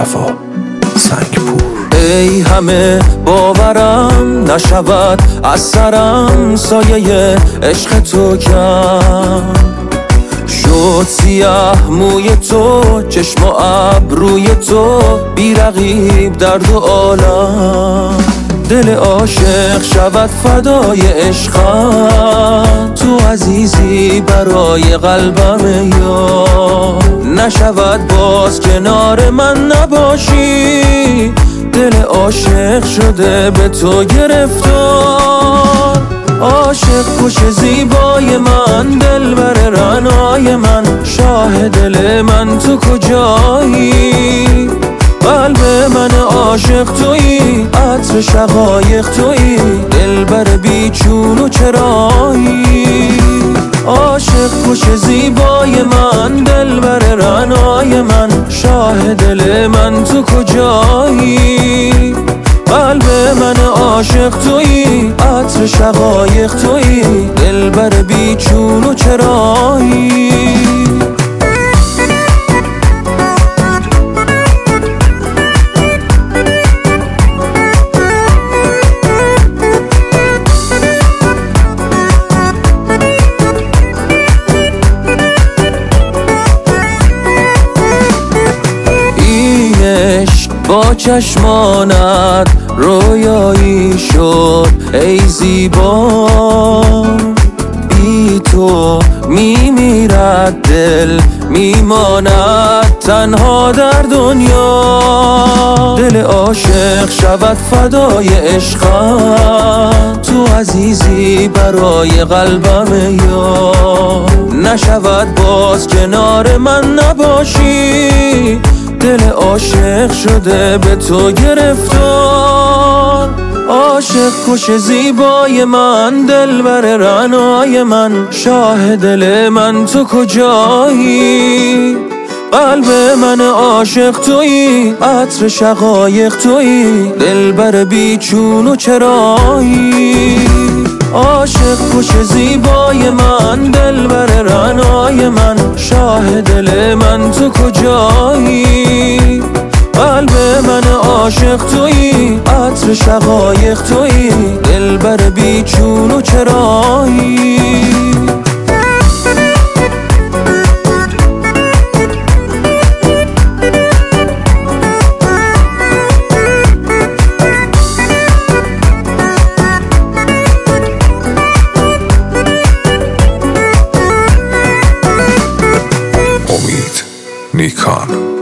مصطفی سنگپور. ای همه باورم نشود از سرم سایه عشق تو کم شد سیاه موی تو، چشم و ابروی تو بی رقیب در دو عالم. دل عاشق شود فدای عشقم، تو عزیزی برای قلبم یا نشود باز کنار من نباشی. دل عاشق شده به تو گرفتار، عاشق کش زیبای من، دلبر رعنای من، شاه دل من تو کجایی؟ قلب من عاشق تویی، عطر شقایق تویی، دلبر بیچون و چرایی. عاشق کش زیبای من، دلبر رعنای من، شاه دل من تو کجایی؟ قلب من عاشق تویی، عطر شقایق تویی، دلبر بیچون و چرایی. با چشمانت رویایی شد ای زیبا، بی تو میمیرد دل، میماند تنها در دنیا. دل عاشق شود فدای عشقم، تو عزیزی برای قلبم یا نشود باز کنار من نباشی. دل عاشق شده به تو گرفتار، عاشق کش زیبای من، دلبر رعنای من، شاه دل من تو کجایی؟ قلب من عاشق تویی، عطر شقایق تویی، دلبر بیچون و چرایی. عاشق کش زیبای من، دلبر رعنای من، شاه دل من تو کجایی؟ قلب من عاشق تویی، عطر شقایق تویی، دلبر بیچون و چرایی. امید نیکان.